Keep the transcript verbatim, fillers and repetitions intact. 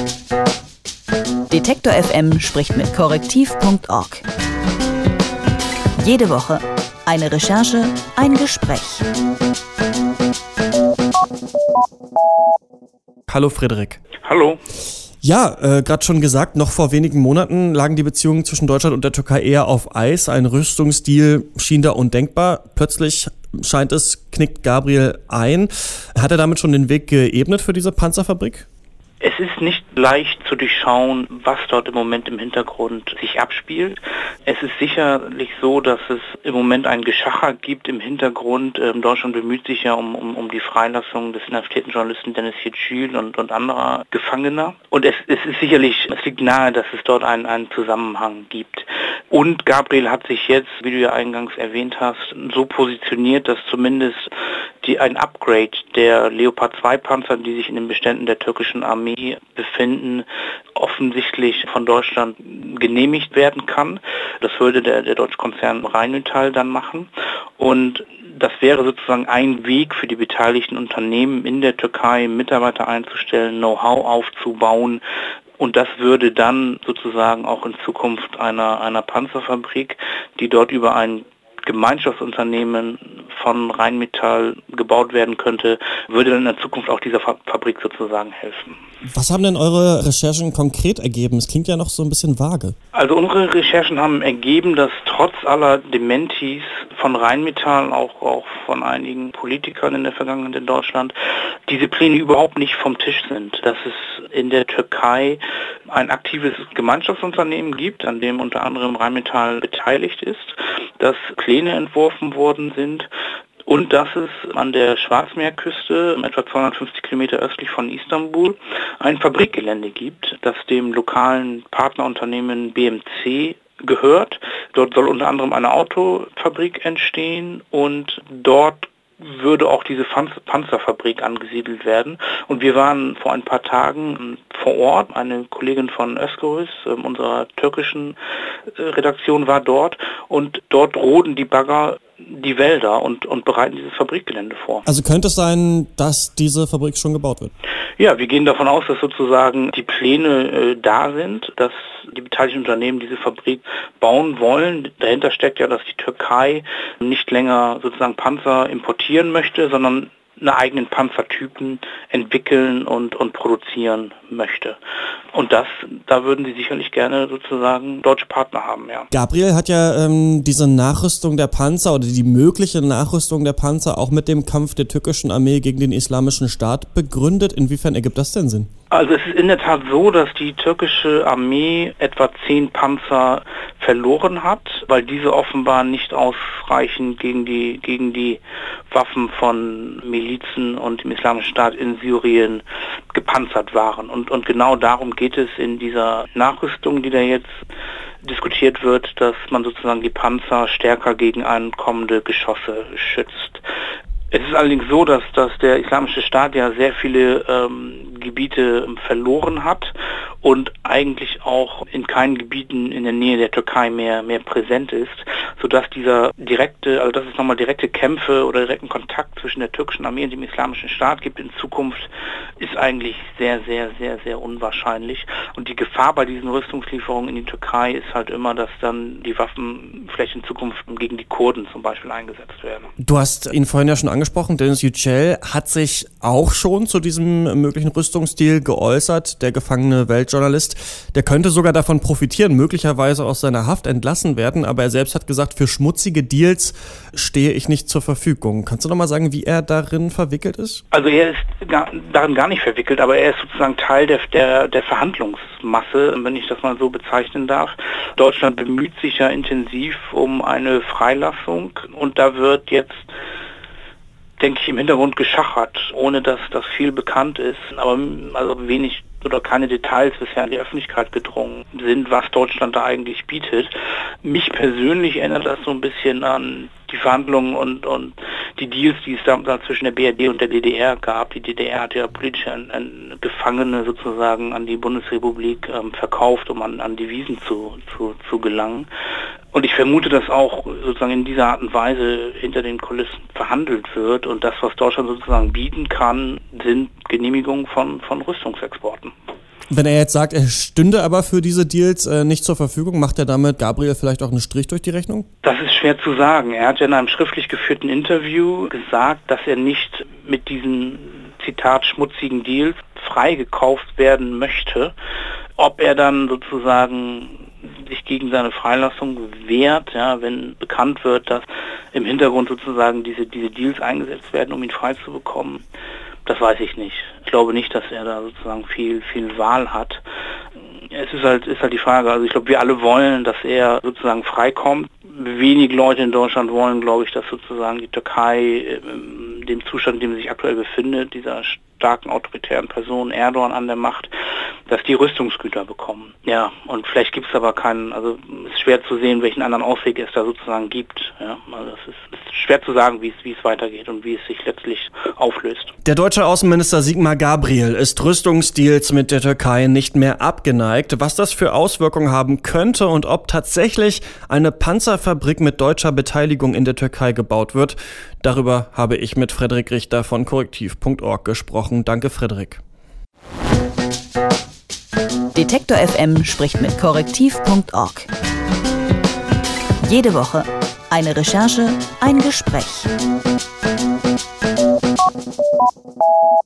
Detektor F M spricht mit korrektiv punkt org. Jede Woche eine Recherche, ein Gespräch. Hallo Frederik. Hallo. Ja, äh, gerade schon gesagt, noch vor wenigen Monaten lagen die Beziehungen zwischen Deutschland und der Türkei eher auf Eis. Ein Rüstungsdeal schien da undenkbar. Plötzlich scheint es, knickt Gabriel ein. Hat er damit schon den Weg geebnet für diese Panzerfabrik? Es ist nicht leicht zu durchschauen, was dort im Moment im Hintergrund sich abspielt. Es ist sicherlich so, dass es im Moment ein Geschacher gibt im Hintergrund. Ähm, Deutschland bemüht sich ja um, um, um die Freilassung des inhaftierten Journalisten Deniz Yücel und, und anderer Gefangener. Und es, es ist sicherlich, es liegt nahe, dass es dort einen, einen Zusammenhang gibt. Und Gabriel hat sich jetzt, wie du ja eingangs erwähnt hast, so positioniert, dass zumindest die, ein Upgrade der Leopard zwei Panzer, die sich in den Beständen der türkischen Armee befinden, offensichtlich von Deutschland genehmigt werden kann. Das würde der, der deutsche Konzern Rheinmetall dann machen. Und das wäre sozusagen ein Weg für die beteiligten Unternehmen in der Türkei, Mitarbeiter einzustellen, Know-how aufzubauen. Und das würde dann sozusagen auch in Zukunft einer, einer Panzerfabrik, die dort über ein Gemeinschaftsunternehmen von Rheinmetall gebaut werden könnte, würde dann in der Zukunft auch dieser Fabrik sozusagen helfen. Was haben denn eure Recherchen konkret ergeben? Es klingt ja noch so ein bisschen vage. Also unsere Recherchen haben ergeben, dass trotz aller Dementis von Rheinmetall, auch, auch von einigen Politikern in der Vergangenheit in Deutschland, diese Pläne überhaupt nicht vom Tisch sind. Dass es in der Türkei ein aktives Gemeinschaftsunternehmen gibt, an dem unter anderem Rheinmetall beteiligt ist, dass Pläne entworfen worden sind und dass es an der Schwarzmeerküste, etwa zweihundertfünfzig Kilometer östlich von Istanbul, ein Fabrikgelände gibt, das dem lokalen Partnerunternehmen B M C gehört. Dort soll unter anderem eine Autofabrik entstehen und dort würde auch diese Panzerfabrik angesiedelt werden. Und wir waren vor ein paar Tagen vor Ort. Eine Kollegin von Özgürüz, unserer türkischen Redaktion, war dort. Und dort roden die Bagger die Wälder und, und bereiten dieses Fabrikgelände vor. Also könnte es sein, dass diese Fabrik schon gebaut wird? Ja, wir gehen davon aus, dass sozusagen die Pläne äh, da sind, dass die beteiligten Unternehmen diese Fabrik bauen wollen. Dahinter steckt ja, dass die Türkei nicht länger sozusagen Panzer importieren möchte, sondern eine eigenen Panzertypen entwickeln und, und produzieren möchte. Und das, da würden sie sicherlich gerne sozusagen deutsche Partner haben, ja. Gabriel hat ja ähm, diese Nachrüstung der Panzer oder die mögliche Nachrüstung der Panzer auch mit dem Kampf der türkischen Armee gegen den Islamischen Staat begründet. Inwiefern ergibt das denn Sinn? Also es ist in der Tat so, dass die türkische Armee etwa zehn Panzer verloren hat, weil diese offenbar nicht ausreichend gegen die, gegen die Waffen von Milizen und dem Islamischen Staat in Syrien gepanzert waren. Und, und genau darum geht es in dieser Nachrüstung, die da jetzt diskutiert wird, dass man sozusagen die Panzer stärker gegen ankommende Geschosse schützt. Es ist allerdings so, dass, dass der Islamische Staat ja sehr viele ähm, Gebiete verloren hat und eigentlich auch in keinen Gebieten in der Nähe der Türkei mehr, mehr präsent ist, sodass dieser direkte, also dass es nochmal direkte Kämpfe oder direkten Kontakt zwischen der türkischen Armee und dem Islamischen Staat gibt in Zukunft, ist eigentlich sehr, sehr, sehr, sehr unwahrscheinlich. Und die Gefahr bei diesen Rüstungslieferungen in die Türkei ist halt immer, dass dann die Waffen vielleicht in Zukunft gegen die Kurden zum Beispiel eingesetzt werden. Du hast ihn vorhin ja schon angesprochen, Deniz Yücel hat sich auch schon zu diesem möglichen Rüstungsdeal geäußert, der gefangene Weltjournalist. Der könnte sogar davon profitieren, möglicherweise aus seiner Haft entlassen werden, aber er selbst hat gesagt, für schmutzige Deals stehe ich nicht zur Verfügung. Kannst du noch mal sagen, wie er darin verwickelt ist? Also er ist gar, darin gar nicht verwickelt, aber er ist sozusagen Teil der, der, der Verhandlungsmasse, wenn ich das mal so bezeichnen darf. Deutschland bemüht sich ja intensiv um eine Freilassung und da wird jetzt, denke ich, im Hintergrund geschachert, ohne dass das viel bekannt ist, aber also wenig oder keine Details bisher in die Öffentlichkeit gedrungen sind, was Deutschland da eigentlich bietet. Mich persönlich erinnert das so ein bisschen an die Verhandlungen und, und die Deals, die es damals zwischen der B R D und der D D R gab. Die D D R hat ja politische ein, ein Gefangene sozusagen an die Bundesrepublik ähm, verkauft, um an, an Devisen zu, zu, zu gelangen. Und ich vermute, dass auch sozusagen in dieser Art und Weise hinter den Kulissen verhandelt wird. Und das, was Deutschland sozusagen bieten kann, sind Genehmigungen von, von Rüstungsexporten. Wenn er jetzt sagt, er stünde aber für diese Deals äh, nicht zur Verfügung, macht er damit Gabriel vielleicht auch einen Strich durch die Rechnung? Das ist schwer zu sagen. Er hat ja in einem schriftlich geführten Interview gesagt, dass er nicht mit diesen, Zitat, schmutzigen Deals freigekauft werden möchte. Ob er dann sozusagen sich gegen seine Freilassung wehrt, ja, wenn bekannt wird, dass im Hintergrund sozusagen diese, diese Deals eingesetzt werden, um ihn frei zu bekommen, das weiß ich nicht. Ich glaube nicht, dass er da sozusagen viel, viel Wahl hat. Es ist halt, ist halt die Frage, also ich glaube, wir alle wollen, dass er sozusagen freikommt. Wenig Leute in Deutschland wollen, glaube ich, dass sozusagen die Türkei in dem Zustand, in dem sie sich aktuell befindet, dieser starken autoritären Person Erdogan an der Macht, dass die Rüstungsgüter bekommen. Ja, und vielleicht gibt es aber keinen, also es ist schwer zu sehen, welchen anderen Ausweg es da sozusagen gibt. Ja, also es ist, es ist schwer zu sagen, wie es, wie es weitergeht und wie es sich letztlich auflöst. Der deutsche Außenminister Sigmar Gabriel ist Rüstungsdeals mit der Türkei nicht mehr abgeneigt. Was das für Auswirkungen haben könnte und ob tatsächlich eine Panzerfabrik mit deutscher Beteiligung in der Türkei gebaut wird, darüber habe ich mit Frederik Richter von korrektiv punkt org gesprochen. Danke, Frederik. Detektor F M spricht mit korrektiv punkt org. Jede Woche eine Recherche, ein Gespräch.